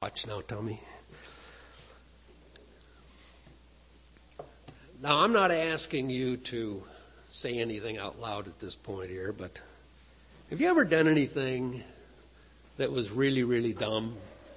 watch now, Tommy. Now, I'm not asking you to say anything out loud at this point here, but have you ever done anything that was really, really dumb?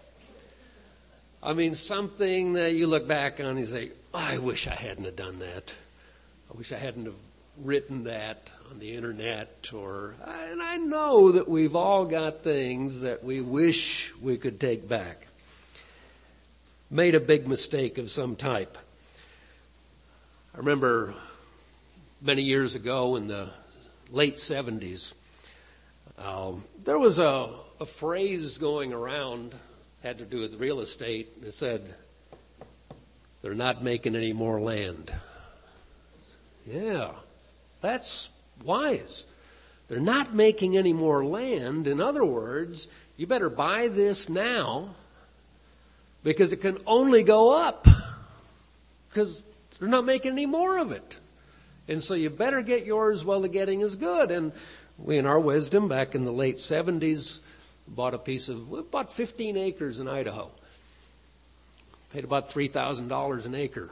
I mean, something that you look back on and you say, I wish I hadn't have done that. I wish I hadn't have written that on the internet. And I know that we've all got things that we wish we could take back. Made a big mistake of some type. I remember many years ago in the late 70s, there was a phrase going around, had to do with real estate. It said, they're not making any more land. Yeah, that's wise. They're not making any more land. In other words, you better buy this now because it can only go up because they're not making any more of it. And so you better get yours while the getting is good. And we, in our wisdom, back in the late 70s, we bought 15 acres in Idaho. Paid about $3,000 an acre.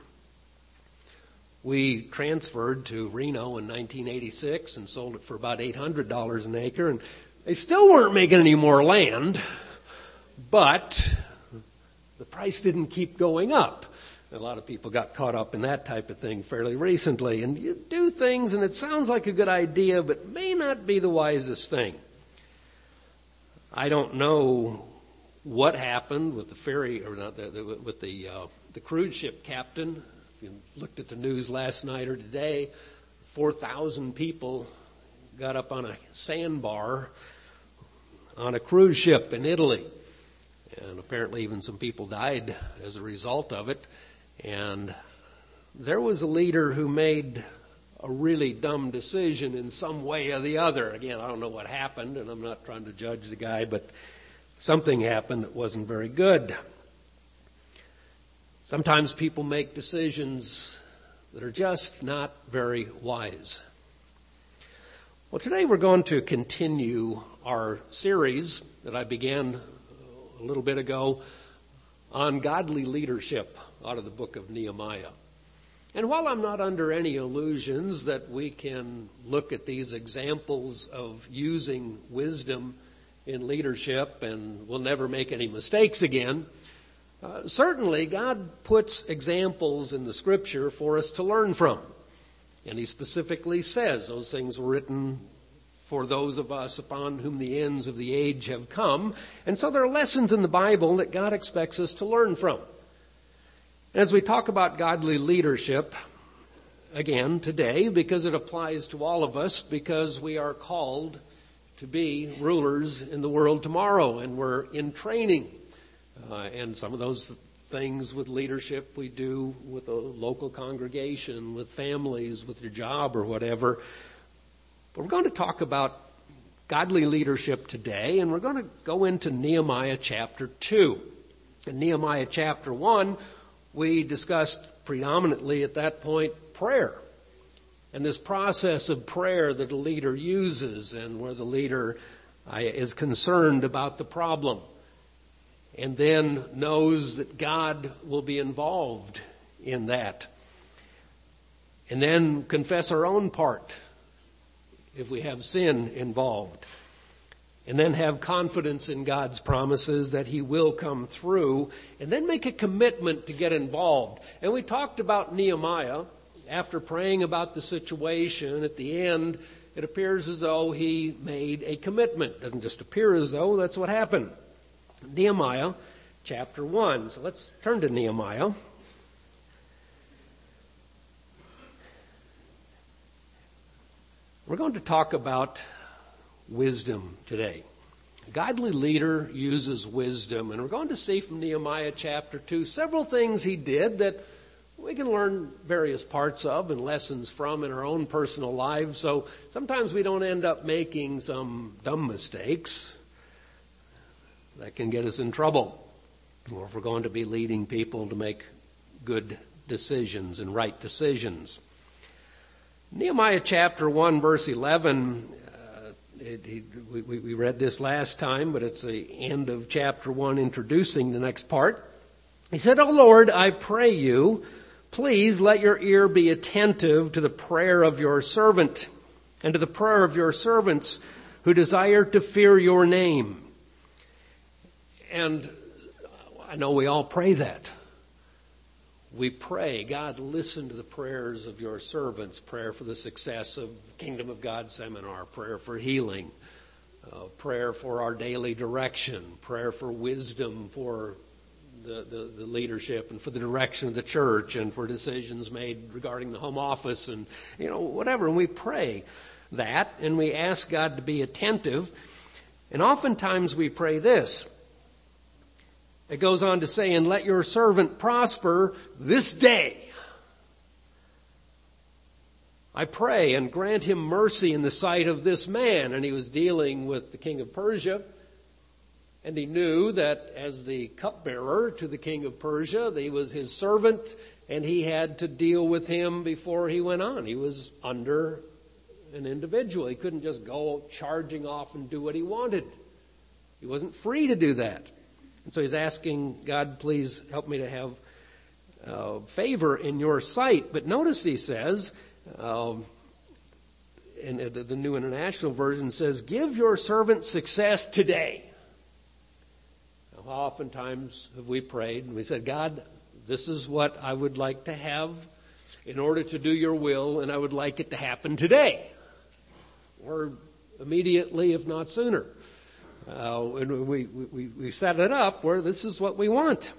We transferred to Reno in 1986 and sold it for about $800 an acre. And they still weren't making any more land, but the price didn't keep going up. A lot of people got caught up in that type of thing fairly recently. And you do things and it sounds like a good idea, but may not be the wisest thing. I don't know what happened with the ferry, or not with the cruise ship captain. If you looked at the news last night or today, 4,000 people got up on a sandbar on a cruise ship in Italy. And apparently even some people died as a result of it. And there was a leader who made a really dumb decision in some way or the other. Again, I don't know what happened, and I'm not trying to judge the guy, but something happened that wasn't very good. Sometimes people make decisions that are just not very wise. Well, today we're going to continue our series that I began a little bit ago on godly leadership out of the book of Nehemiah. And while I'm not under any illusions that we can look at these examples of using wisdom in leadership and we'll never make any mistakes again, certainly God puts examples in the Scripture for us to learn from. And He specifically says those things were written for those of us upon whom the ends of the age have come. And so there are lessons in the Bible that God expects us to learn from. As we talk about godly leadership, again, today, because it applies to all of us, because we are called to be rulers in the world tomorrow, and we're in training. And some of those things with leadership we do with a local congregation, with families, with your job or whatever. But we're going to talk about godly leadership today, and we're going to go into Nehemiah chapter 2. In Nehemiah chapter 1, we discussed predominantly at that point prayer and this process of prayer that a leader uses and where the leader is concerned about the problem and then knows that God will be involved in that. And then confess our own part if we have sin involved. And then have confidence in God's promises that He will come through. And then make a commitment to get involved. And we talked about Nehemiah. After praying about the situation, at the end, it appears as though he made a commitment. It doesn't just appear as though, that's what happened. Nehemiah chapter 1. So let's turn to Nehemiah. We're going to talk about wisdom today. A godly leader uses wisdom, and we're going to see from Nehemiah chapter 2 several things he did that we can learn various parts of and lessons from in our own personal lives. So sometimes we don't end up making some dumb mistakes that can get us in trouble, or if we're going to be leading people to make good decisions and right decisions. Nehemiah chapter 1 verse 11 we read this last time, but it's the end of chapter 1 introducing the next part. He said, "O Lord, I pray you, please let your ear be attentive to the prayer of your servant and to the prayer of your servants who desire to fear your name." And I know we all pray that. We pray, God, listen to the prayers of your servants, prayer for the success of Kingdom of God seminar, prayer for healing, prayer for our daily direction, prayer for wisdom for the leadership and for the direction of the church and for decisions made regarding the home office and, whatever. And we pray that and we ask God to be attentive. And oftentimes we pray this. It goes on to say, "And let your servant prosper this day. I pray and grant him mercy in the sight of this man." And he was dealing with the king of Persia. And he knew that as the cupbearer to the king of Persia, that he was his servant and he had to deal with him before he went on. He was under an individual. He couldn't just go charging off and do what he wanted. He wasn't free to do that. And so he's asking, "God, please help me to have favor in your sight." But notice he says, and the New International Version says, "Give your servant success today." Now, how oftentimes have we prayed and we said, "God, this is what I would like to have in order to do your will, and I would like it to happen today." Or immediately, if not sooner. And we set it up where this is what we want.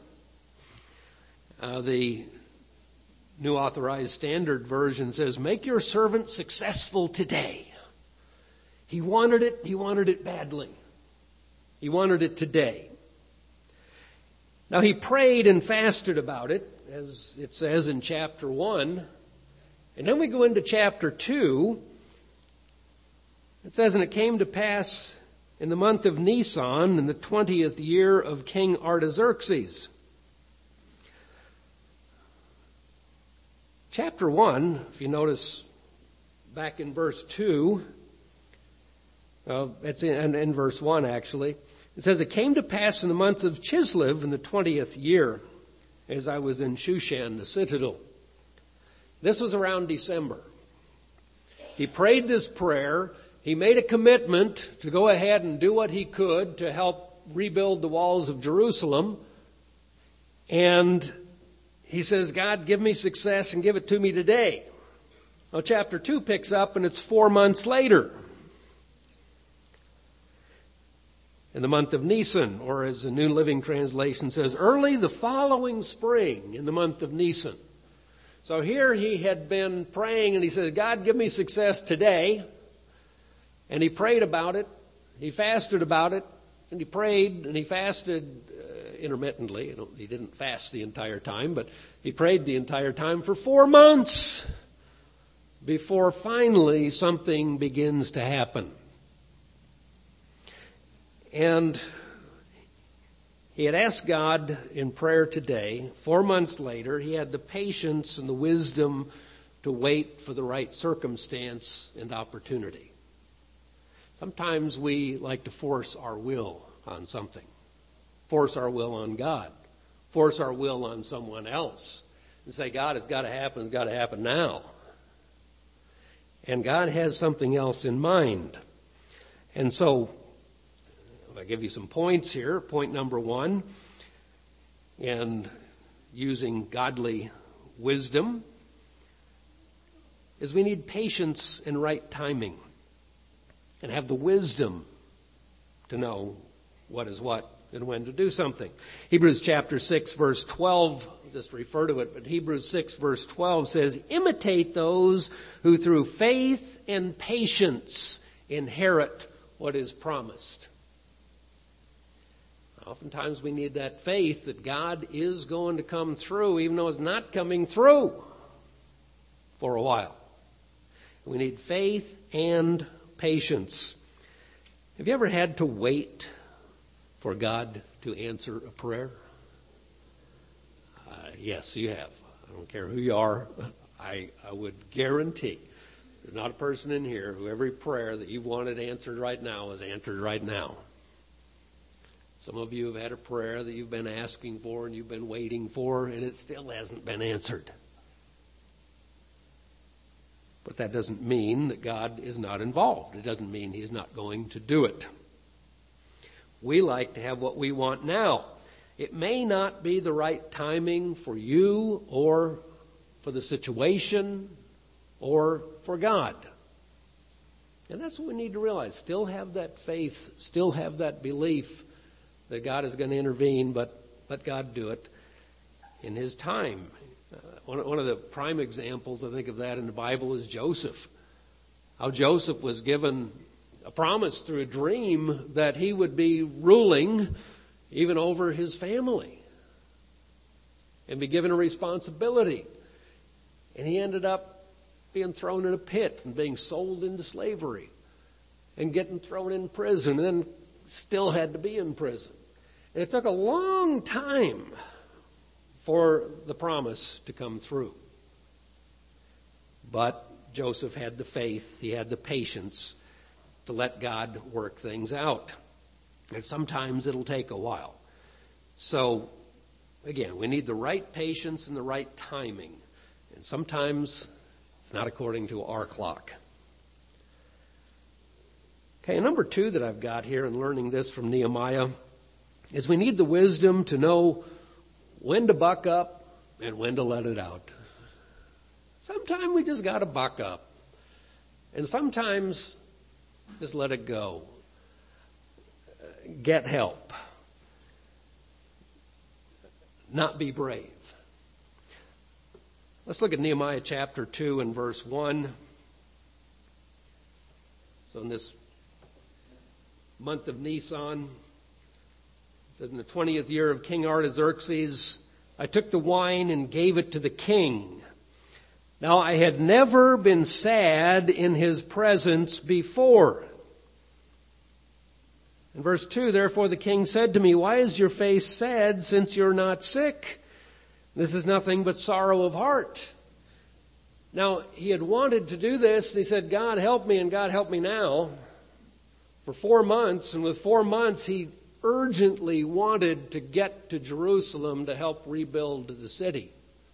The New Authorized Standard Version says, "Make your servant successful today." He wanted it badly. He wanted it today. Now he prayed and fasted about it, as it says in chapter 1. And then we go into chapter 2. It says, "And it came to pass in the month of Nisan, in the 20th year of King Artaxerxes." Chapter 1, if you notice back in verse 2, it's in verse 1 actually, it says, "It came to pass in the month of Chislev in the 20th year, as I was in Shushan, the citadel." This was around December. He prayed this prayer. He made a commitment to go ahead and do what he could to help rebuild the walls of Jerusalem. And he says, "God, give me success and give it to me today." Now, chapter 2 picks up and it's 4 months later. In the month of Nisan, or as the New Living Translation says, early the following spring in the month of Nisan. So here he had been praying and he says, "God, give me success today." And he prayed about it, he fasted about it, and he prayed and he fasted intermittently. He didn't fast the entire time, but he prayed the entire time for 4 months before finally something begins to happen. And he had asked God in prayer today. 4 months later, he had the patience and the wisdom to wait for the right circumstance and opportunity. Sometimes we like to force our will on something, force our will on God, force our will on someone else, and say, "God, it's got to happen now." And God has something else in mind. And so, I'll give you some points here. Point number 1, and using godly wisdom, is we need patience and right timing. And have the wisdom to know what is what and when to do something. Hebrews chapter 6 verse 12, I'll just refer to it, but Hebrews 6 verse 12 says, "Imitate those who through faith and patience inherit what is promised." Oftentimes we need that faith that God is going to come through, even though it's not coming through for a while. We need faith and patience. Have you ever had to wait for God to answer a prayer? Yes, you have. I don't care who you are. I would guarantee There's not a person in here who every prayer that you've wanted answered right now is answered right now. Some of you have had a prayer that you've been asking for and you've been waiting for, and it still hasn't been answered. But that doesn't mean that God is not involved. It doesn't mean He's not going to do it. We like to have what we want now. It may not be the right timing for you or for the situation or for God. And that's what we need to realize. Still have that faith, still have that belief that God is going to intervene, but let God do it in His time. One of the prime examples, I think, of that in the Bible is Joseph. How Joseph was given a promise through a dream that he would be ruling even over his family and be given a responsibility. And he ended up being thrown in a pit and being sold into slavery and getting thrown in prison and then still had to be in prison. And it took a long time for the promise to come through. But Joseph had the faith, he had the patience to let God work things out. And sometimes it'll take a while. So, again, we need the right patience and the right timing. And sometimes it's not according to our clock. Okay, number 2 that I've got here in learning this from Nehemiah is we need the wisdom to know when to buck up and when to let it out. Sometimes we just got to buck up. And sometimes just let it go. Get help. Not be brave. Let's look at Nehemiah chapter 2 and verse 1. So in this month of Nisan, it says, in the 20th year of King Artaxerxes, I took the wine and gave it to the king. Now I had never been sad in his presence before. In verse 2, therefore the king said to me, why is your face sad since you're not sick? This is nothing but sorrow of heart. Now, he had wanted to do this, and he said, God help me, and God help me now, for 4 months. And with 4 months, he urgently wanted to get to Jerusalem to help rebuild the city.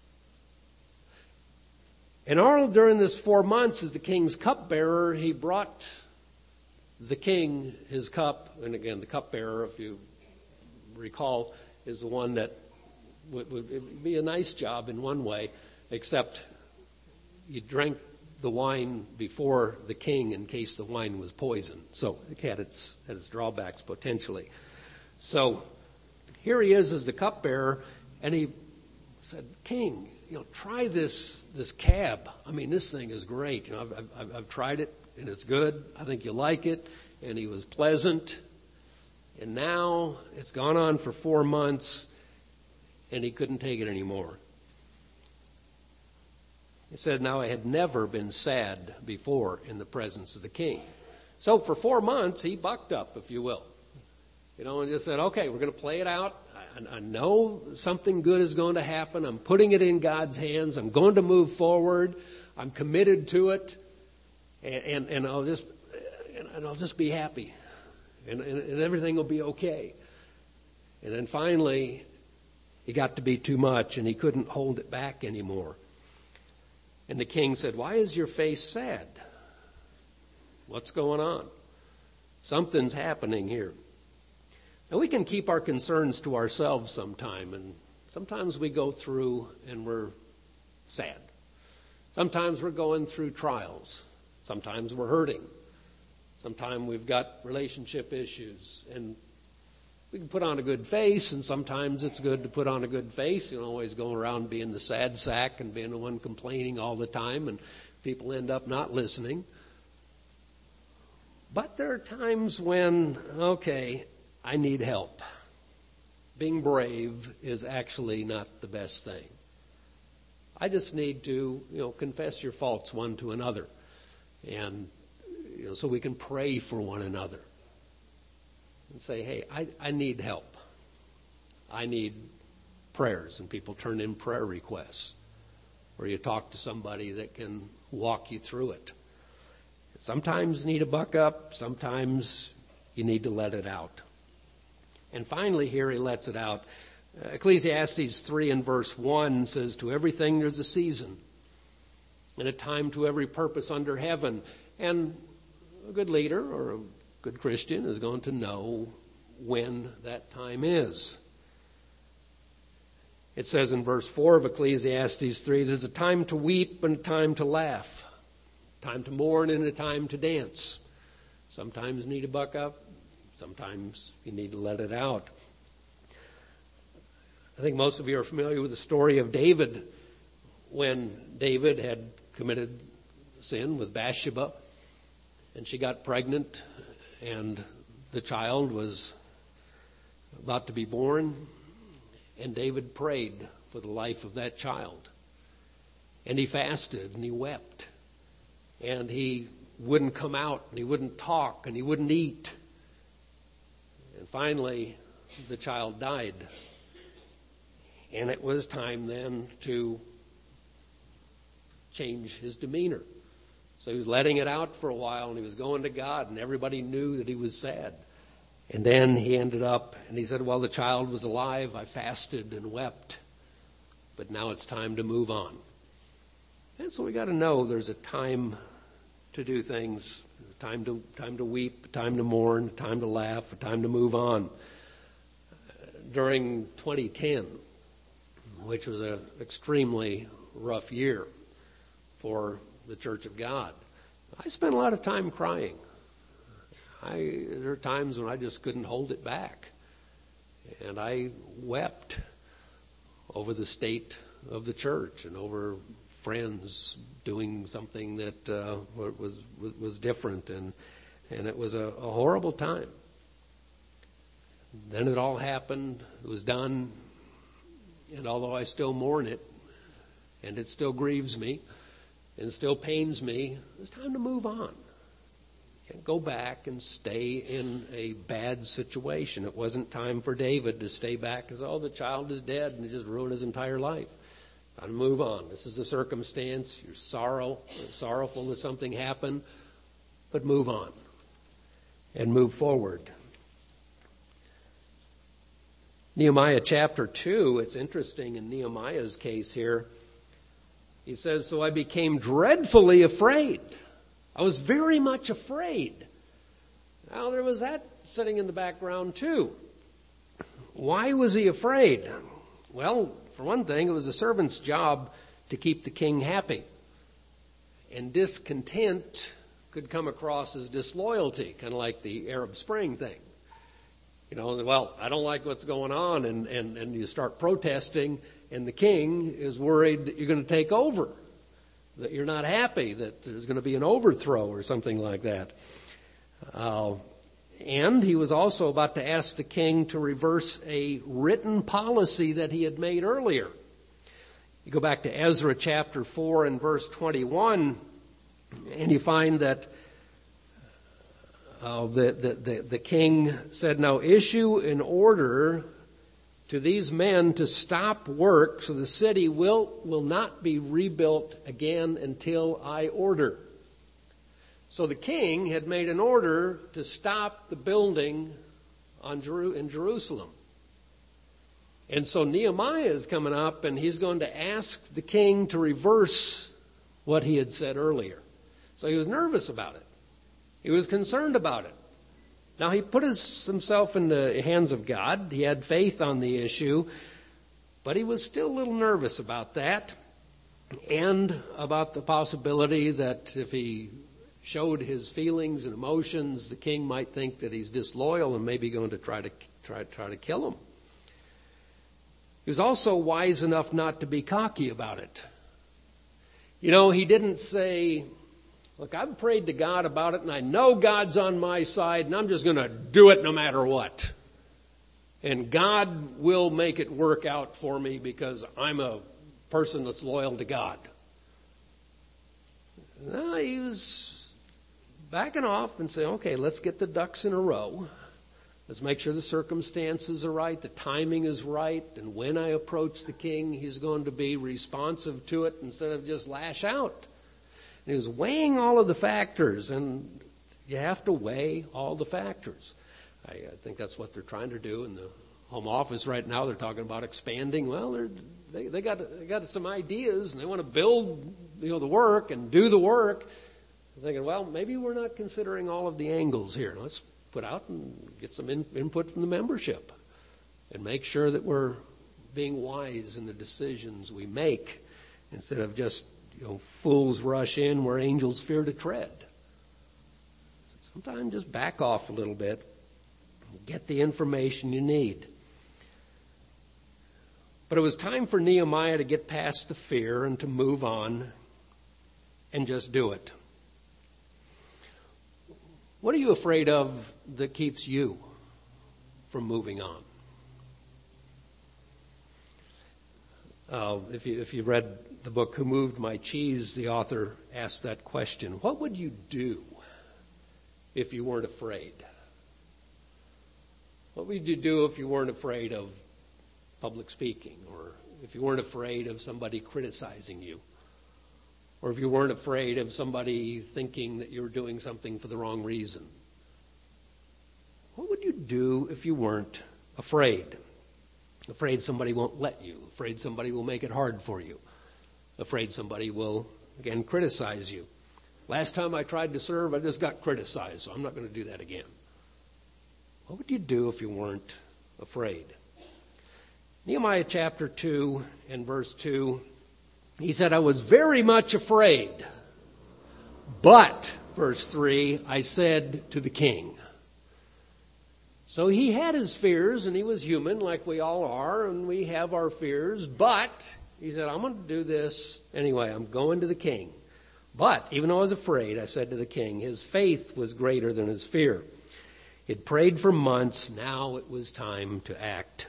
And all during this 4 months, as the king's cupbearer, he brought the king his cup. And again, the cupbearer, if you recall, is the one that would be a nice job in one way, except you drank the wine before the king in case the wine was poisoned. So it had its drawbacks potentially. So here he is as the cupbearer, and he said, King, try this cab. I mean, this thing is great. I've tried it, and it's good. I think you'll like it. And he was pleasant. And now it's gone on for 4 months, and he couldn't take it anymore. He said, now I had never been sad before in the presence of the king. So for 4 months, he bucked up, if you will. And just said, okay, we're going to play it out. I know something good is going to happen. I'm putting it in God's hands. I'm going to move forward. I'm committed to it. And I'll just be happy. And everything will be okay. And then finally, it got to be too much, and he couldn't hold it back anymore. And the king said, why is your face sad? What's going on? Something's happening here. Now, we can keep our concerns to ourselves sometime, and sometimes we go through and we're sad. Sometimes we're going through trials. Sometimes we're hurting. Sometimes we've got relationship issues, and we can put on a good face, and sometimes it's good to put on a good face. You don't always go around being the sad sack and being the one complaining all the time, and people end up not listening. But there are times when, okay, I need help. Being brave is actually not the best thing. I just need to, confess your faults one to another, and so we can pray for one another. And say, hey, I need help. I need prayers. And people turn in prayer requests. Or you talk to somebody that can walk you through it. Sometimes you need to buck up. Sometimes you need to let it out. And finally here he lets it out. Ecclesiastes 3 and verse 1 says, to everything there's a season and a time to every purpose under heaven. And a good leader or a good Christian is going to know when that time is. It says in verse 4 of Ecclesiastes 3, there's a time to weep and a time to laugh, time to mourn and a time to dance. Sometimes you need to buck up. Sometimes you need to let it out. I think most of you are familiar with the story of David when David had committed sin with Bathsheba and she got pregnant and the child was about to be born, and David prayed for the life of that child. And he fasted and he wept. And he wouldn't come out and he wouldn't talk and he wouldn't eat. And finally, the child died. And it was time then to change his demeanor. So he was letting it out for a while and he was going to God and everybody knew that he was sad. And then he ended up and he said, well, the child was alive. I fasted and wept. But now it's time to move on. And so we got to know there's a time to do things, time to weep, time to mourn, time to laugh, a time to move on. During 2010, which was an extremely rough year for the Church of God, I spent a lot of time crying. There are times when I just couldn't hold it back. And I wept over the state of the church and over friends doing something that was different. And it was a horrible time. Then it all happened. It was done. And although I still mourn it, and it still grieves me, and it still pains me, it's time to move on. Can't go back and stay in a bad situation. It wasn't time for David to stay back because, the child is dead and it just ruined his entire life. Time to move on. This is a circumstance. You're sorrowful that something happened, but move on and move forward. Nehemiah chapter 2, it's interesting in Nehemiah's case here. He says, so I became dreadfully afraid. I was very much afraid. Now, there was that sitting in the background, too. Why was he afraid? Well, for one thing, it was a servant's job to keep the king happy. And discontent could come across as disloyalty, kind of like the Arab Spring thing. I don't like what's going on, and you start protesting, and the king is worried that you're going to take over. That you're not happy, that there's going to be an overthrow or something like that. And he was also about to ask the king to reverse a written policy that he had made earlier. You go back to Ezra chapter 4 and verse 21, and you find that the king said, now issue an order to these men to stop work so the city will not be rebuilt again until I order. So the king had made an order to stop the building in Jerusalem. And so Nehemiah is coming up and he's going to ask the king to reverse what he had said earlier. So he was nervous about it. He was concerned about it. Now, he put himself in the hands of God. He had faith on the issue, but he was still a little nervous about that and about the possibility that if he showed his feelings and emotions, the king might think that he's disloyal and maybe going to try to kill him. He was also wise enough not to be cocky about it. He didn't say, look, I've prayed to God about it, and I know God's on my side, and I'm just going to do it no matter what. And God will make it work out for me because I'm a person that's loyal to God. No, he was backing off and saying, okay, let's get the ducks in a row. Let's make sure the circumstances are right, the timing is right, and when I approach the king, he's going to be responsive to it instead of just lash out. And he was weighing all of the factors, and you have to weigh all the factors. I think that's what they're trying to do in the Home Office right now. They're talking about expanding. Well, they got some ideas, and they want to build the work and do the work. I'm thinking, well, maybe we're not considering all of the angles here. Let's put out and get some input from the membership and make sure that we're being wise in the decisions we make instead of just fools rush in where angels fear to tread. Sometimes just back off a little bit. Get the information you need. But it was time for Nehemiah to get past the fear and to move on and just do it. What are you afraid of that keeps you from moving on? If you read the book Who Moved My Cheese, the author asked that question. What would you do if you weren't afraid? What would you do if you weren't afraid of public speaking, or if you weren't afraid of somebody criticizing you, or if you weren't afraid of somebody thinking that you were doing something for the wrong reason? What would you do if you weren't afraid? Afraid somebody won't let you, afraid somebody will make it hard for you, afraid somebody will, again, criticize you. Last time I tried to serve, I just got criticized, so I'm not going to do that again. What would you do if you weren't afraid? Nehemiah chapter 2 and verse 2, he said, I was very much afraid, but, verse 3, I said to the king. So he had his fears, and he was human like we all are, and we have our fears, but he said, I'm going to do this anyway. I'm going to the king. But even though I was afraid, I said to the king, his faith was greater than his fear. He'd prayed for months. Now it was time to act.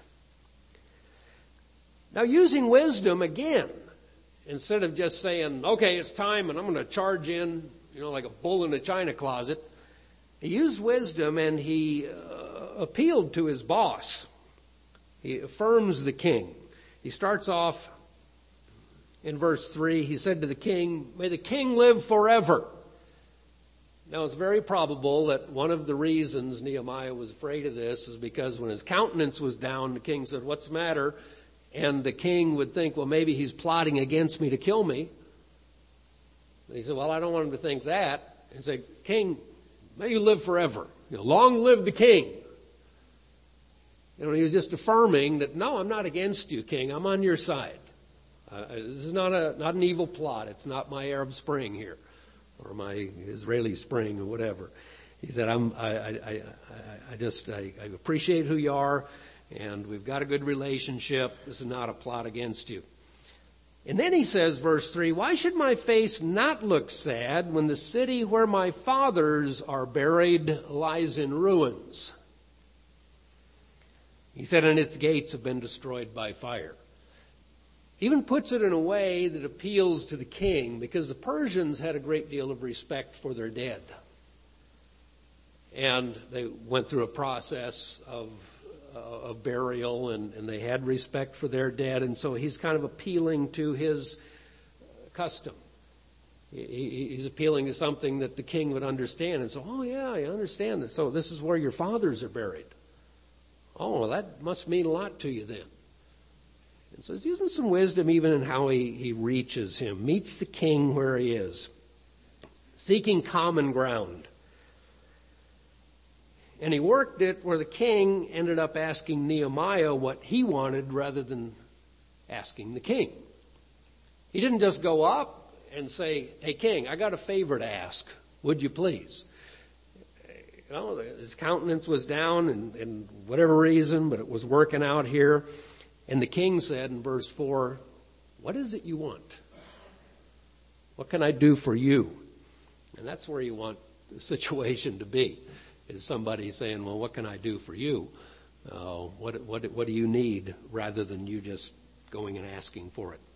Now, using wisdom again, instead of just saying, okay, it's time and I'm going to charge in, like a bull in a china closet, he used wisdom and he appealed to his boss. He affirms the king. He starts off in verse 3. He said to the king, may the king live forever. Now, it's very probable that one of the reasons Nehemiah was afraid of this is because when his countenance was down, the king said, what's the matter? And the king would think, well, maybe he's plotting against me to kill me. And he said, well, I don't want him to think that. And say, king, may you live forever. Long live the king. He was just affirming that, no, I'm not against you, king. I'm on your side. This is not an evil plot. It's not my Arab Spring here, or my Israeli Spring, or whatever. He said, I appreciate who you are, and we've got a good relationship. This is not a plot against you. And then he says, verse 3, why should my face not look sad when the city where my fathers are buried lies in ruins? He said, and its gates have been destroyed by fire. He even puts it in a way that appeals to the king, because the Persians had a great deal of respect for their dead. And they went through a process of burial, and they had respect for their dead. And so he's kind of appealing to his custom. He's appealing to something that the king would understand. And so, oh yeah, I understand that. So this is where your fathers are buried. Oh, well, that must mean a lot to you then. And so he's using some wisdom even in how he reaches him, meets the king where he is, seeking common ground. And he worked it where the king ended up asking Nehemiah what he wanted rather than asking the king. He didn't just go up and say, hey, king, I got a favor to ask. Would you please? His countenance was down and whatever reason, but it was working out here. And the king said in verse 4, what is it you want? What can I do for you? And that's where you want the situation to be, is somebody saying, well, what can I do for you? What do you need, rather than you just going and asking for it.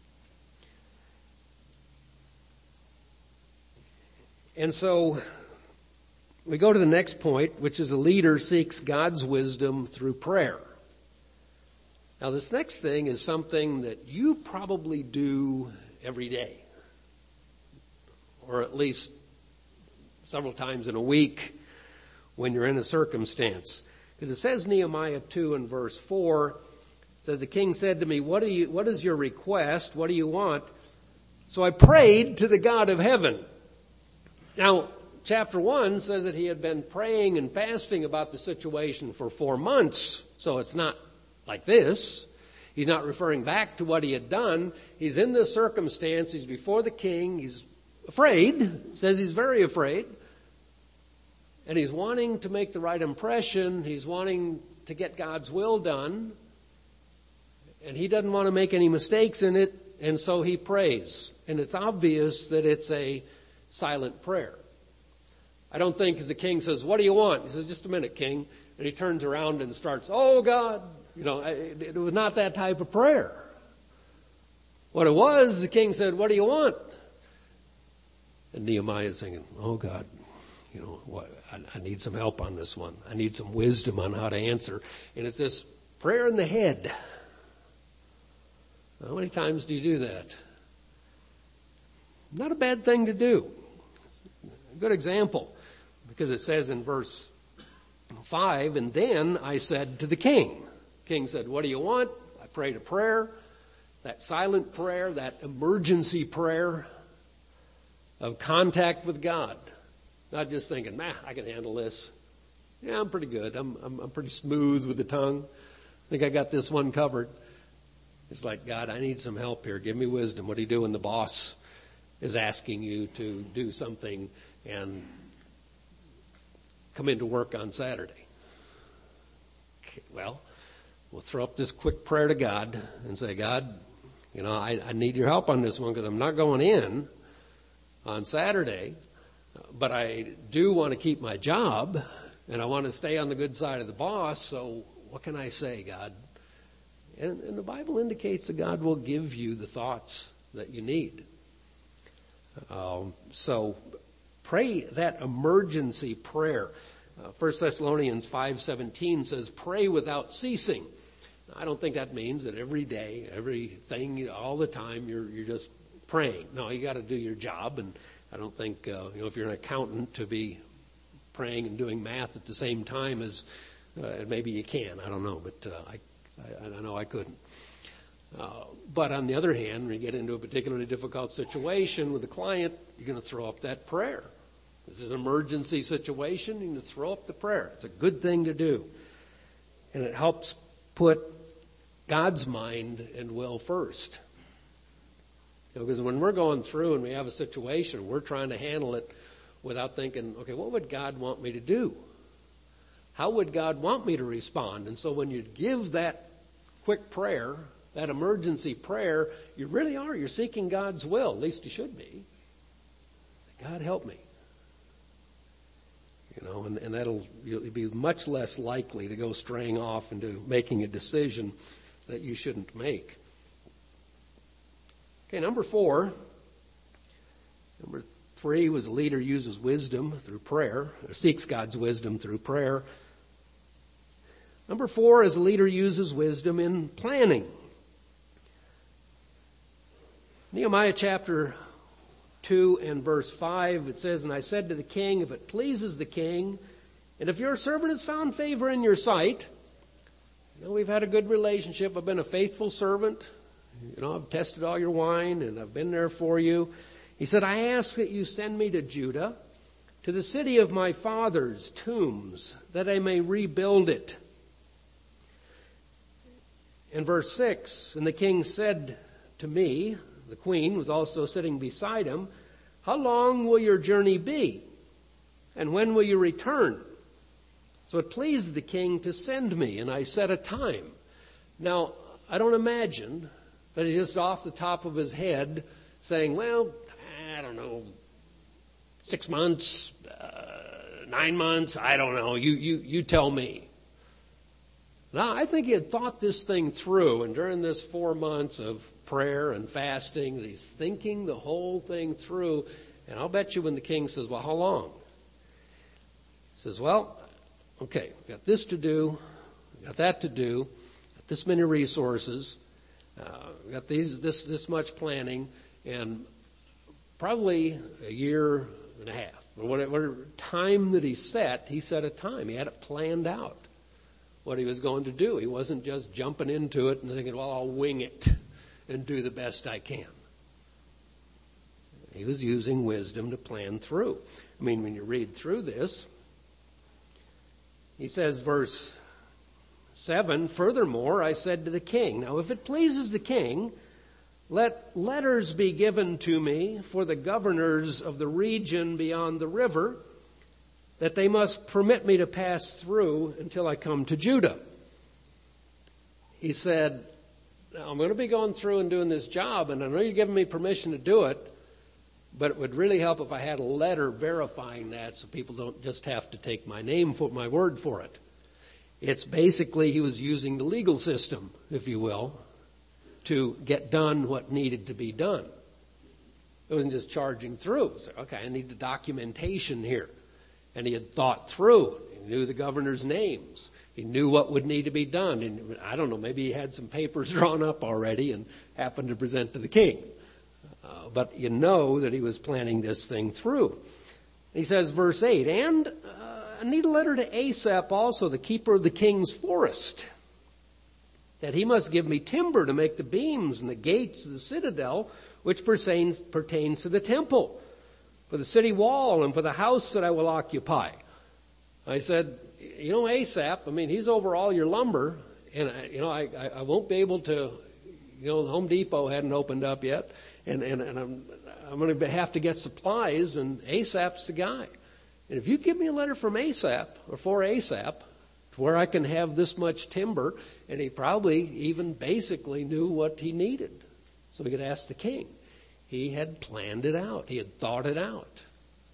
And so we go to the next point, which is a leader seeks God's wisdom through prayer. Now, this next thing is something that you probably do every day. or at least several times in a week when you're in a circumstance. Because it says Nehemiah 2 and verse 4, it says, the king said to me, what is your request? What do you want? So I prayed to the God of heaven. Now, chapter 1 says that he had been praying and fasting about the situation for 4 months. So it's not like this. He's not referring back to what he had done. He's in this circumstance. He's before the king. He's afraid. Says he's very afraid. And he's wanting to make the right impression. He's wanting to get God's will done. And he doesn't want to make any mistakes in it. And so he prays. And it's obvious that it's a silent prayer. I don't think as the king says, what do you want? He says, just a minute, king. And he turns around and starts, oh, God. It was not that type of prayer. What it was, the king said, what do you want? And Nehemiah is thinking, oh, God, I need some help on this one. I need some wisdom on how to answer. And it's this prayer in the head. How many times do you do that? Not a bad thing to do. It's a good example, because it says in verse 5, and then I said to the king. King said, what do you want? I prayed a prayer, that silent prayer, that emergency prayer of contact with God. Not just thinking, I can handle this. Yeah, I'm pretty good. I'm pretty smooth with the tongue. I think I got this one covered. It's like, God, I need some help here. Give me wisdom. What do you do when the boss is asking you to do something and come into work on Saturday? Okay, well, we'll throw up this quick prayer to God and say, God, I need your help on this one because I'm not going in on Saturday, but I do want to keep my job and I want to stay on the good side of the boss. So what can I say, God? And the Bible indicates that God will give you the thoughts that you need. So pray that emergency prayer. 1 Thessalonians 5:17 says, pray without ceasing. I don't think that means that every day, everything, all the time, you're just praying. No, you got to do your job. And I don't think, if you're an accountant, to be praying and doing math at the same time as, maybe you can. I don't know, but I know I couldn't. But on the other hand, when you get into a particularly difficult situation with a client, you're going to throw up that prayer. This is an emergency situation. You're going to throw up the prayer. It's a good thing to do. And it helps put God's mind and will first. Because when we're going through and we have a situation, we're trying to handle it without thinking, okay, what would God want me to do? How would God want me to respond? And so when you give that quick prayer, that emergency prayer, you really are. You're seeking God's will. At least you should be. God, help me. And you'll be much less likely to go straying off into making a decision that you shouldn't make. Okay, number 4. Number 3 was a leader uses wisdom through prayer, or seeks God's wisdom through prayer. Number 4 is a leader uses wisdom in planning. Nehemiah chapter 2 and verse 5, it says, and I said to the king, if it pleases the king, and if your servant has found favor in your sight, we've had a good relationship. I've been a faithful servant. I've tested all your wine and I've been there for you. He said, I ask that you send me to Judah, to the city of my father's tombs, that I may rebuild it. In verse 6, and the king said to me, the queen was also sitting beside him, how long will your journey be? And when will you return? So it pleased the king to send me, and I set a time. Now, I don't imagine that he's just off the top of his head saying, well, I don't know, 6 months, 9 months, I don't know, you tell me. Now, I think he had thought this thing through, and during this 4 months of prayer and fasting, he's thinking the whole thing through, and I'll bet you when the king says, well, how long? He says, well, okay, we've got this to do, we've got that to do, got this many resources, we've got this much planning, and probably a year and a half. Or whatever time that he set a time. He had it planned out, what he was going to do. He wasn't just jumping into it and thinking, well, I'll wing it and do the best I can. He was using wisdom to plan through. I mean, when you read through this, he says, verse 7, furthermore, I said to the king, now if it pleases the king, let letters be given to me for the governors of the region beyond the river, that they must permit me to pass through until I come to Judah. He said, now I'm going to be going through and doing this job, and I know you're giving me permission to do it, but it would really help if I had a letter verifying that so people don't just have to take my word for it. It's basically he was using the legal system, if you will, to get done what needed to be done. It wasn't just charging through. So, okay, I need the documentation here. And he had thought through. He knew the governor's names. He knew what would need to be done. And I don't know, maybe he had some papers drawn up already and happened to present to the king. But you know that he was planning this thing through. He says, verse 8, and I need a letter to Asaph also, the keeper of the king's forest, that he must give me timber to make the beams and the gates of the citadel, which pertains to the temple, for the city wall and for the house that I will occupy. I said, Asaph, he's over all your lumber, and I won't be able to, Home Depot hadn't opened up yet, and I'm going to have to get supplies, and Asaph's the guy. And if you give me a letter from Asaph, or for Asaph, to where I can have this much timber, and he probably even basically knew what he needed, so he could ask the king. He had planned it out. He had thought it out.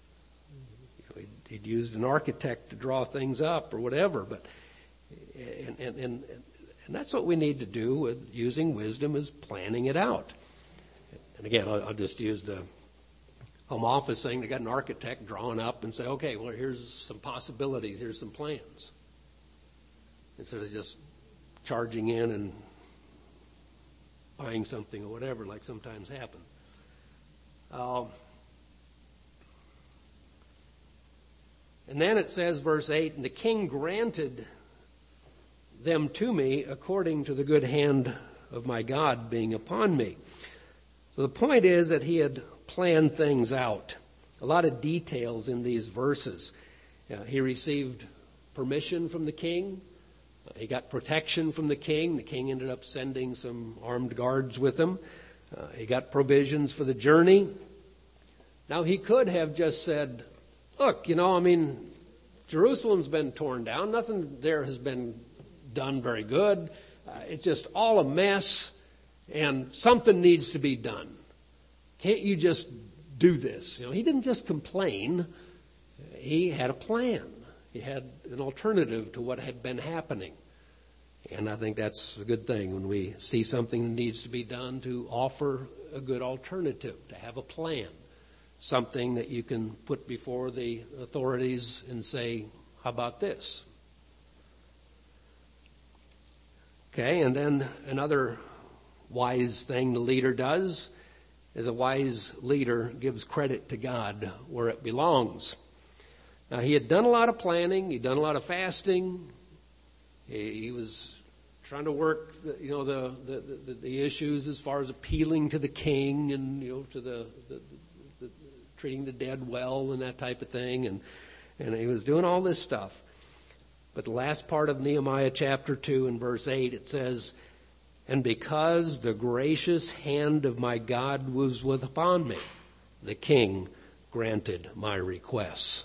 He'd used an architect to draw things up or whatever, but and that's what we need to do with using wisdom, is planning it out. And again, I'll just use the home office thing. They got an architect drawing up and say, okay, well, here's some possibilities, here's some plans. Instead of just charging in and buying something or whatever, like sometimes happens. And then it says, verse 8, and the king granted them to me according to the good hand of my God being upon me. So the point is that he had planned things out. A lot of details in these verses. He received permission from the king. He got protection from the king. The king ended up sending some armed guards with him. He got provisions for the journey. Now he could have just said, look, Jerusalem's been torn down. Nothing there has been done very good. It's just all a mess, and something needs to be done. Can't you just do this? He didn't just complain. He had a plan. He had an alternative to what had been happening. And I think that's a good thing when we see something that needs to be done, to offer a good alternative, to have a plan. Something that you can put before the authorities and say, how about this? Okay, and then another wise thing the leader does is a wise leader gives credit to God where it belongs. Now, he had done a lot of planning. He'd done a lot of fasting. He was trying to work the issues as far as appealing to the king and to the treating the dead well and that type of thing, and he was doing all this stuff. But the last part of Nehemiah chapter 2 and verse 8, it says, and because the gracious hand of my God was upon me, the king granted my requests.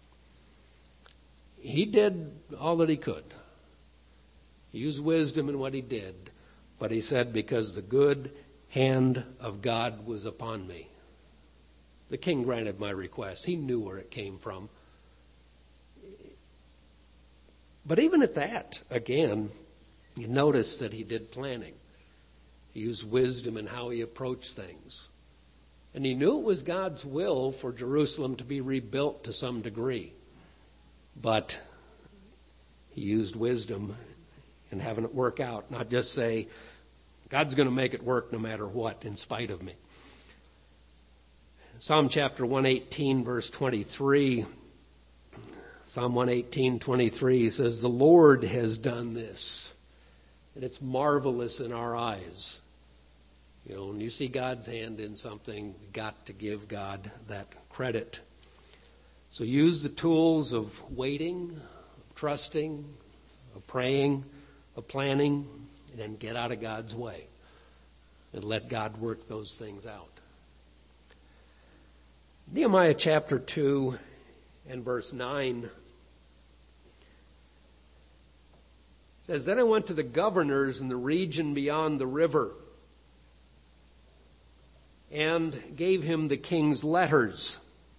He did all that he could. He used wisdom in what he did, but he said, because the good hand of God was upon me, the king granted my request. He knew where it came from. But even at that, again, you notice that he did planning. He used wisdom in how he approached things. And he knew it was God's will for Jerusalem to be rebuilt to some degree. But he used wisdom in having it work out, not just say, God's going to make it work no matter what, in spite of me. Psalm chapter 118, verse 23. Psalm 118:23 says, "The Lord has done this, and it's marvelous in our eyes." You know, when you see God's hand in something, you've got to give God that credit. So use the tools of waiting, of trusting, of praying, of planning, and then get out of God's way and let God work those things out. Nehemiah chapter 2 and verse 9 says, "Then I went to the governors in the region beyond the river and gave him the king's letters."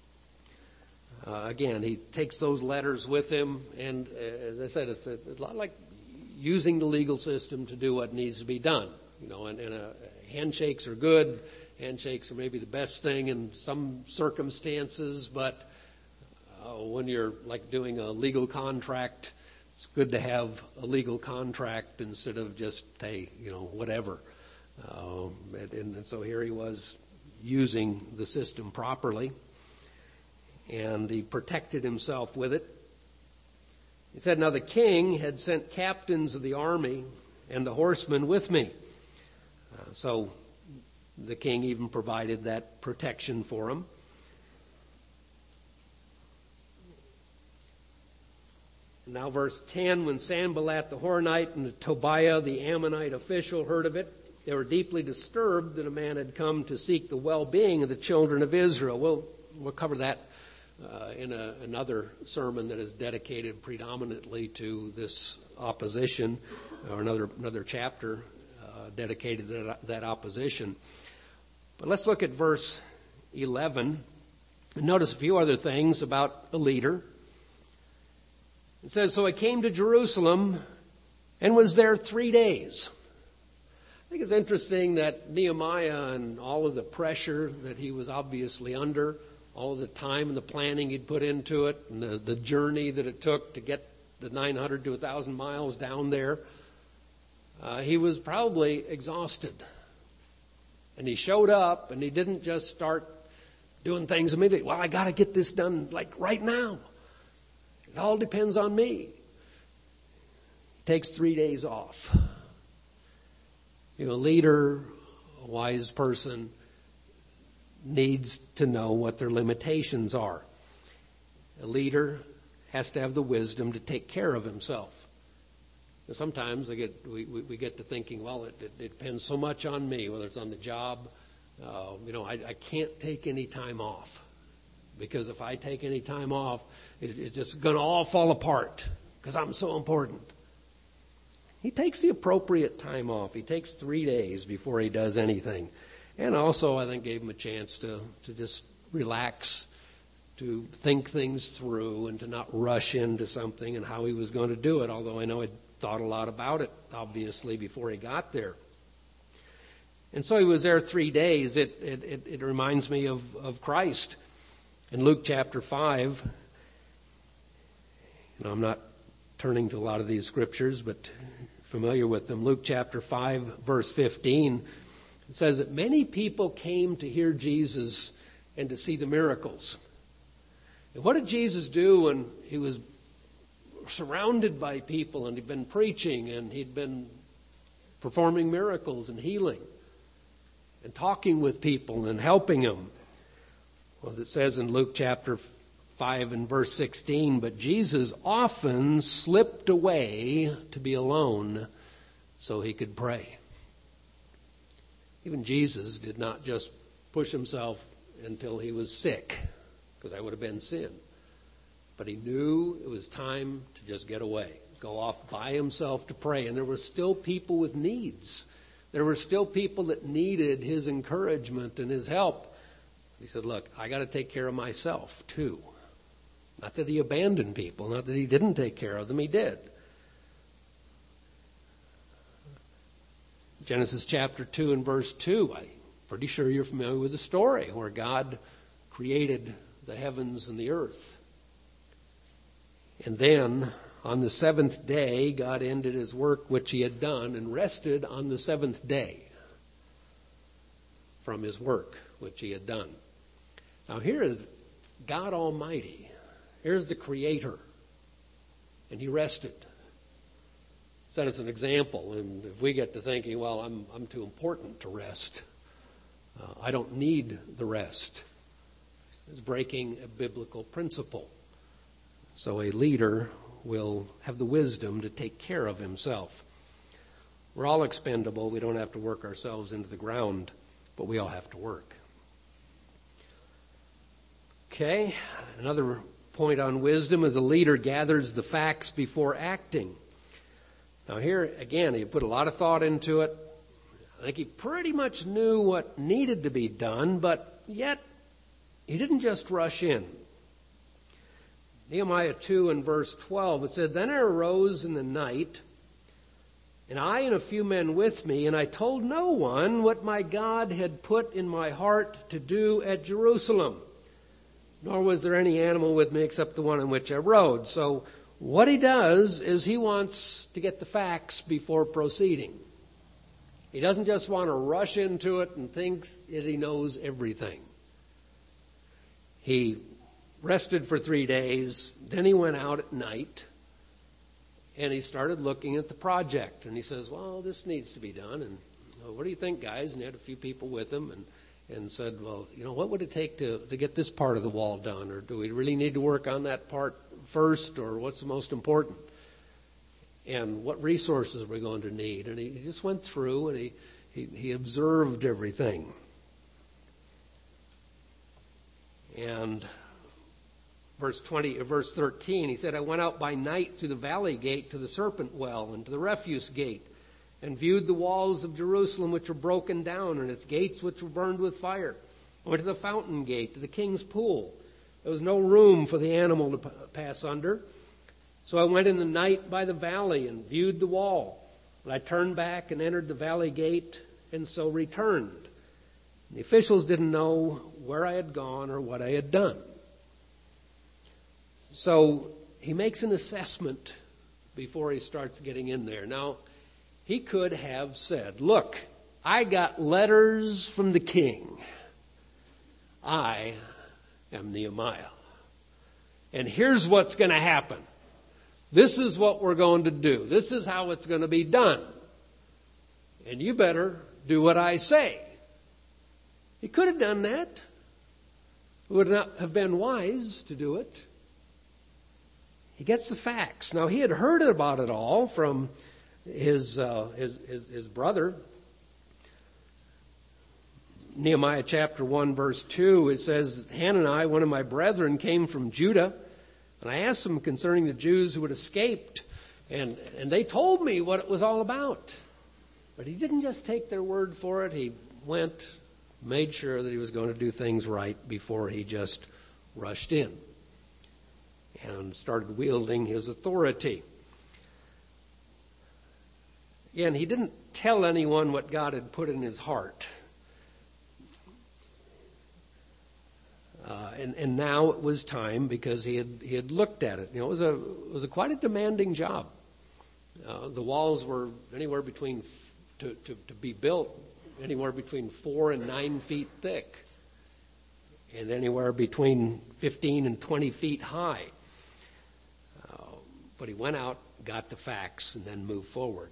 Again, he takes those letters with him, and as I said, it's a lot like using the legal system to do what needs to be done. You know, and handshakes are good. Handshakes are maybe the best thing in some circumstances, but when you're like doing a legal contract, it's good to have a legal contract instead of just, hey, you know, whatever. And so here he was using the system properly, and he protected himself with it. He said, "Now the king had sent captains of the army and the horsemen with me." So the king even provided that protection for him. Now verse 10, "When Sanballat the Horonite and Tobiah the Ammonite official heard of it, they were deeply disturbed that a man had come to seek the well-being of the children of Israel." We'll cover that in another sermon that is dedicated predominantly to this opposition, or another chapter dedicated to that opposition. But let's look at verse 11 and notice a few other things about a leader. It says, "So I came to Jerusalem and was there 3 days." I think it's interesting that Nehemiah and all of the pressure that he was obviously under, all of the time and the planning he'd put into it, and the journey that it took to get the 900 to 1,000 miles down there, he was probably exhausted. And he showed up, and he didn't just start doing things immediately. Well, I got to get this done like right now. It all depends on me. He takes 3 days off. You know, a leader, a wise person, needs to know what their limitations are. A leader has to have the wisdom to take care of himself. And sometimes we get to thinking, well, it depends so much on me, whether it's on the job. I can't take any time off, because if I take any time off, it's just going to all fall apart because I'm so important. He takes the appropriate time off. He takes 3 days before he does anything. And also, I think, gave him a chance to just relax, to think things through, and to not rush into something and how he was going to do it, although I know he'd thought a lot about it, obviously, before he got there. And so he was there 3 days. It reminds me of Christ. In Luke chapter 5, I'm not turning to a lot of these scriptures, but familiar with them. Luke chapter 5, verse 15, it says that many people came to hear Jesus and to see the miracles. And what did Jesus do when he was surrounded by people and he'd been preaching and he'd been performing miracles and healing and talking with people and helping them? Well, as it says in Luke chapter 5 and verse 16, "But Jesus often slipped away to be alone so he could pray." Even Jesus did not just push himself until he was sick, because that would have been sin. But he knew it was time to just get away, go off by himself to pray. And there were still people with needs. There were still people that needed his encouragement and his help. He said, look, I got to take care of myself too. Not that he abandoned people, not that he didn't take care of them, he did. Genesis chapter 2 and verse 2, I'm pretty sure you're familiar with the story where God created the heavens and the earth. And then on the seventh day, God ended his work which he had done and rested on the seventh day from his work which he had done. Now here is God Almighty. Here's the Creator. And He rested. Set as an example. And if we get to thinking, well, I'm too important to rest. I don't need the rest. It's breaking a biblical principle. So a leader will have the wisdom to take care of himself. We're all expendable. We don't have to work ourselves into the ground, but we all have to work. Okay, another point on wisdom is a leader gathers the facts before acting. Now here, again, he put a lot of thought into it. I think he pretty much knew what needed to be done, but yet he didn't just rush in. Nehemiah 2 and verse 12, it said, "Then I arose in the night, and I and a few men with me, and I told no one what my God had put in my heart to do at Jerusalem. Nor was there any animal with me except the one on which I rode." So what he does is he wants to get the facts before proceeding. He doesn't just want to rush into it and thinks that he knows everything. He rested for 3 days, then he went out at night, and he started looking at the project. And he says, well, this needs to be done. And what do you think, guys? And he had a few people with him and said, well, what would it take to get this part of the wall done? Or do we really need to work on that part first? Or what's the most important? And what resources are we going to need? And he just went through and he observed everything. And verse 13, he said, "I went out by night through the valley gate to the serpent well and to the refuse gate, and viewed the walls of Jerusalem which were broken down, and its gates which were burned with fire. I went to the fountain gate, to the king's pool. There was no room for the animal to pass under. So I went in the night by the valley and viewed the wall. And I turned back and entered the valley gate, and so returned. And the officials didn't know where I had gone or what I had done." So he makes an assessment before he starts getting in there. Now, he could have said, look, I got letters from the king. I am Nehemiah. And here's what's going to happen. This is what we're going to do. This is how it's going to be done. And you better do what I say. He could have done that. It would not have been wise to do it. He gets the facts. Now, he had heard about it all from his brother. Nehemiah chapter 1, verse 2, it says, "Hanani, one of my brethren, came from Judah, and I asked them concerning the Jews who had escaped, and they told me what it was all about." But he didn't just take their word for it. He went, made sure that he was going to do things right before he just rushed in and started wielding his authority. Again, he didn't tell anyone what God had put in his heart. And now it was time because he had looked at it. It was a quite a demanding job. The walls were anywhere between to be built anywhere between 4 and 9 feet thick, and anywhere between 15 and 20 feet high. But he went out, got the facts, and then moved forward.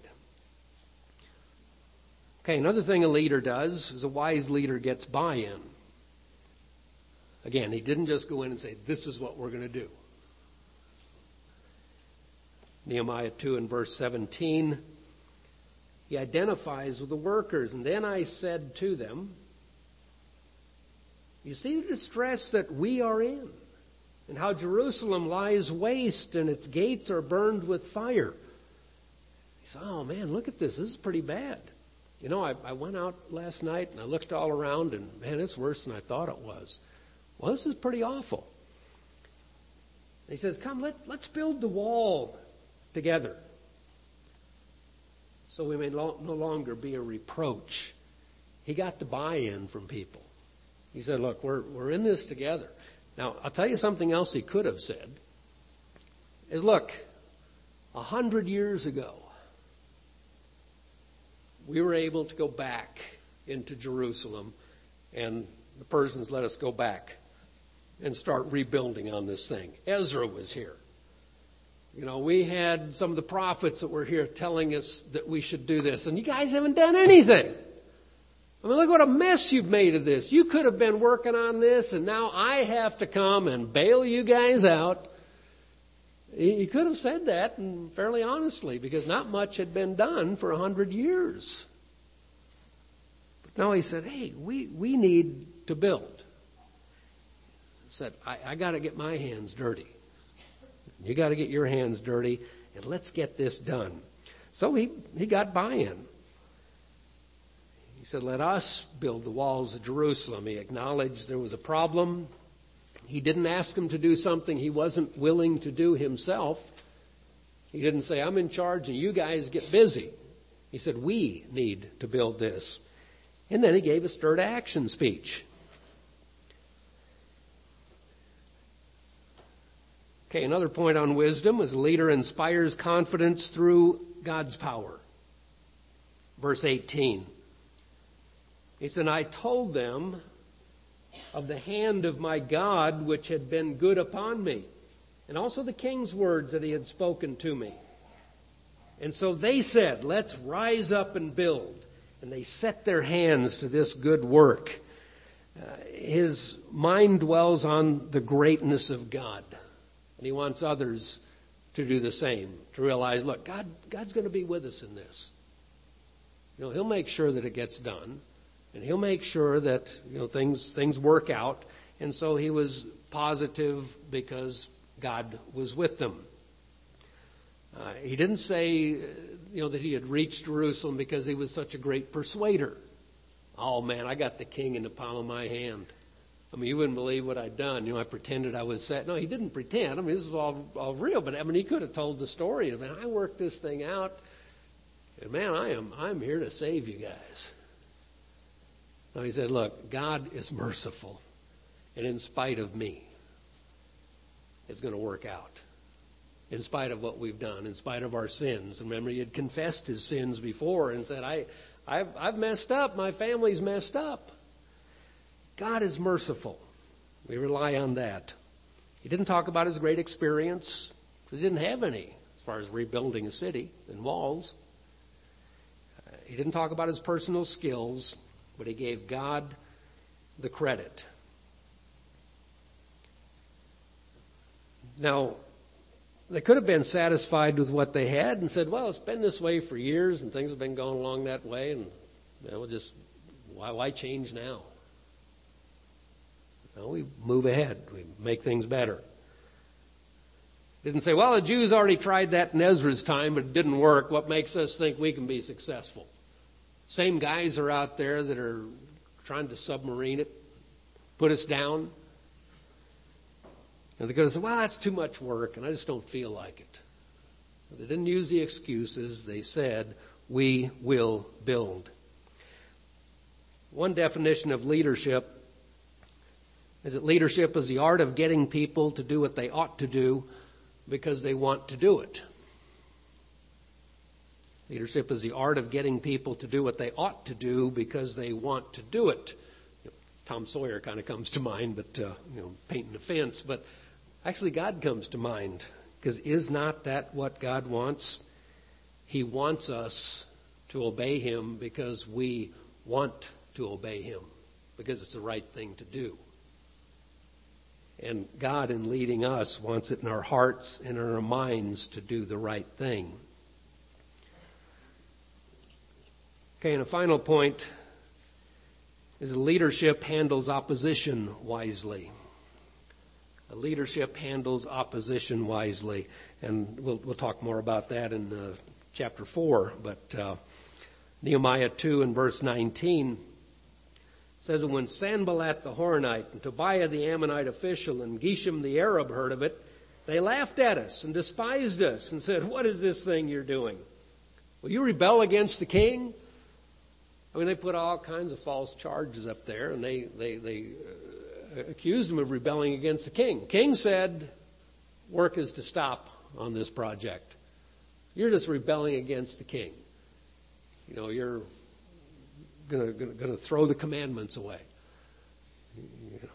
Okay, another thing a leader does is a wise leader gets buy-in. Again, he didn't just go in and say, this is what we're going to do. Nehemiah 2 and verse 17, he identifies with the workers. "And then I said to them, you see the distress that we are in, and how Jerusalem lies waste and its gates are burned with fire." He said, oh man, look at this. This is pretty bad. I went out last night and I looked all around and man, it's worse than I thought it was. Well, this is pretty awful. He says, come, let's build the wall together so we may no longer be a reproach. He got the buy-in from people. He said, look, we're in this together. Now, I'll tell you something else he could have said is, look, 100 years ago, we were able to go back into Jerusalem, and the Persians let us go back and start rebuilding on this thing. Ezra was here. We had some of the prophets that were here telling us that we should do this, and you guys haven't done anything. I mean, look what a mess you've made of this. You could have been working on this, and now I have to come and bail you guys out. He could have said that, and fairly honestly, because not much had been done for 100 years. But no, he said, hey, we need to build. He said, I got to get my hands dirty. You got to get your hands dirty, and let's get this done. So he got buy-in. He said, let us build the walls of Jerusalem. He acknowledged there was a problem. He didn't ask him to do something he wasn't willing to do himself. He didn't say, I'm in charge and you guys get busy. He said, we need to build this. And then he gave a stir to action speech. Okay, another point on wisdom is a leader inspires confidence through God's power. Verse 18. He said, I told them of the hand of my God which had been good upon me, and also the king's words that he had spoken to me. And so they said, let's rise up and build. And they set their hands to this good work. His mind dwells on the greatness of God. And he wants others to do the same, to realize, look, God's going to be with us in this. He'll make sure that it gets done. And he'll make sure that things work out. And so he was positive because God was with them. He didn't say, that he had reached Jerusalem because he was such a great persuader. Oh man, I got the king in the palm of my hand. I mean, you wouldn't believe what I'd done. I pretended I was sad. No, he didn't pretend. I mean, this is all real. But I mean, he could have told the story. I mean, I worked this thing out, and man, I'm here to save you guys. No, he said, look, God is merciful, and in spite of me, it's going to work out. In spite of what we've done, in spite of our sins. And remember, he had confessed his sins before and said, I've messed up. My family's messed up. God is merciful. We rely on that. He didn't talk about his great experience. He didn't have any as far as rebuilding a city and walls. He didn't talk about his personal skills. But he gave God the credit. Now, they could have been satisfied with what they had and said, well, it's been this way for years and things have been going along that way, and we'll just, why change now? No, we move ahead. We make things better. Didn't say, well, the Jews already tried that in Ezra's time, but it didn't work. What makes us think we can be successful? Same guys are out there that are trying to submarine it, put us down. And they're going to say, well, that's too much work, and I just don't feel like it. But they didn't use the excuses. They said, we will build. One definition of leadership is that leadership is the art of getting people to do what they ought to do because they want to do it. Leadership is the art of getting people to do what they ought to do because they want to do it. Tom Sawyer kind of comes to mind, but painting a fence. But actually, God comes to mind, because is not that what God wants? He wants us to obey him because we want to obey him, because it's the right thing to do. And God, in leading us, wants it in our hearts and in our minds to do the right thing. Okay, and a final point is leadership handles opposition wisely. Leadership handles opposition wisely. And we'll talk more about that in chapter 4. But Nehemiah 2 and verse 19 says that when Sanballat the Horonite and Tobiah the Ammonite official and Geshem the Arab heard of it, they laughed at us and despised us and said, what is this thing you're doing? Will you rebel against the king? I mean, they put all kinds of false charges up there, and they accused him of rebelling against the king. The king said, work is to stop on this project. You're just rebelling against the king. You're going to throw the commandments away.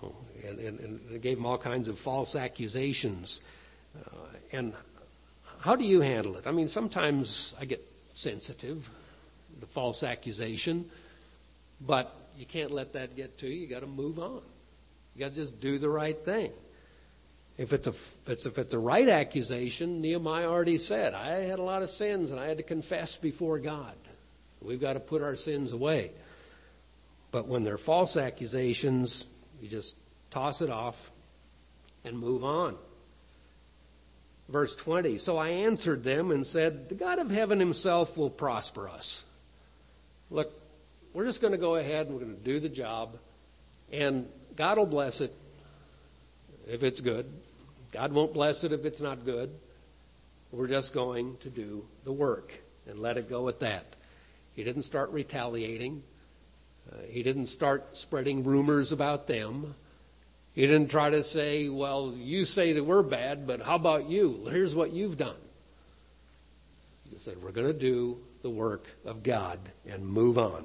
and they gave him all kinds of false accusations. And how do you handle it? I mean, sometimes I get sensitive to false accusation, but you can't let that get to you. You got to move on. You got to just do the right thing. If it's a right accusation, Nehemiah already said, I had a lot of sins and I had to confess before God. We've got to put our sins away. But when they're false accusations, you just toss it off and move on. Verse 20, so I answered them and said, the God of heaven himself will prosper us. Look, we're just going to go ahead and we're going to do the job, and God will bless it if it's good. God won't bless it if it's not good. We're just going to do the work and let it go at that. He didn't start retaliating. He didn't start spreading rumors about them. He didn't try to say, well, you say that we're bad, but how about you? Here's what you've done. He said, we're going to do the work of God and move on.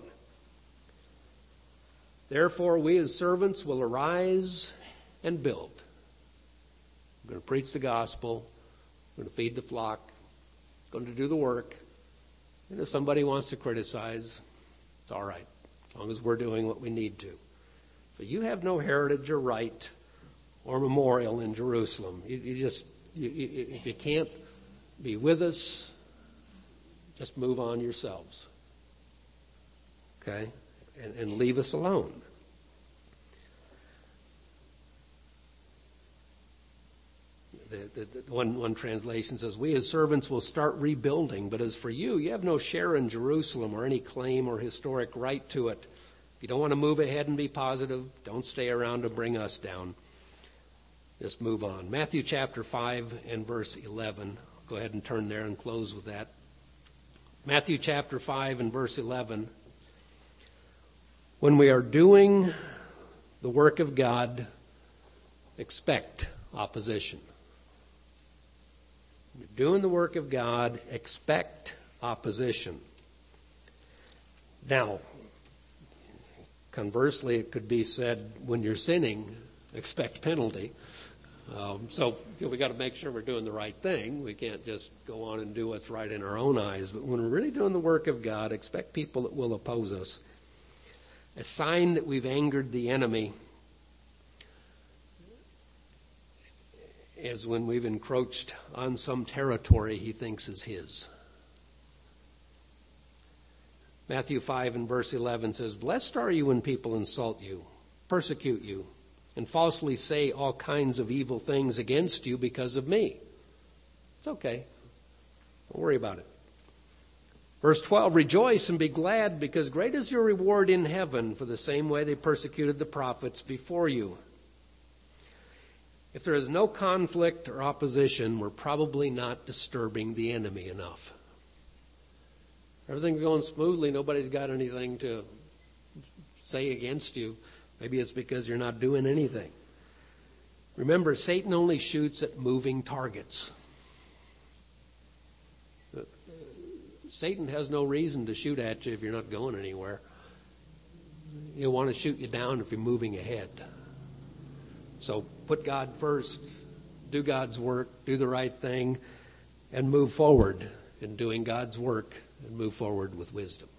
Therefore, we as servants will arise and build. We're going to preach the gospel. We're going to feed the flock. We're going to do the work. And if somebody wants to criticize, it's all right, as long as we're doing what we need to. But you have no heritage or right or memorial in Jerusalem. If you can't be with us, just move on yourselves. Okay? And leave us alone. One translation says, we as servants will start rebuilding, but as for you, you have no share in Jerusalem or any claim or historic right to it. If you don't want to move ahead and be positive, don't stay around to bring us down. Just move on. Matthew chapter 5 and verse 11. Go ahead and turn there and close with that. Matthew chapter 5 and verse 11. When we are doing the work of God, expect opposition. You're doing the work of God, expect opposition. Now, conversely, it could be said, when you're sinning, expect penalty. So we got to make sure we're doing the right thing. We can't just go on and do what's right in our own eyes. But when we're really doing the work of God, expect people that will oppose us. A sign that we've angered the enemy is when we've encroached on some territory he thinks is his. Matthew 5 and verse 11 says, blessed are you when people insult you, persecute you, and falsely say all kinds of evil things against you because of me. It's okay. Don't worry about it. Verse 12, rejoice and be glad, because great is your reward in heaven, for the same way they persecuted the prophets before you. If there is no conflict or opposition, we're probably not disturbing the enemy enough. Everything's going smoothly. Nobody's got anything to say against you. Maybe it's because you're not doing anything. Remember, Satan only shoots at moving targets. Satan has no reason to shoot at you if you're not going anywhere. He'll want to shoot you down if you're moving ahead. So put God first, do God's work, do the right thing, and move forward in doing God's work, and move forward with wisdom.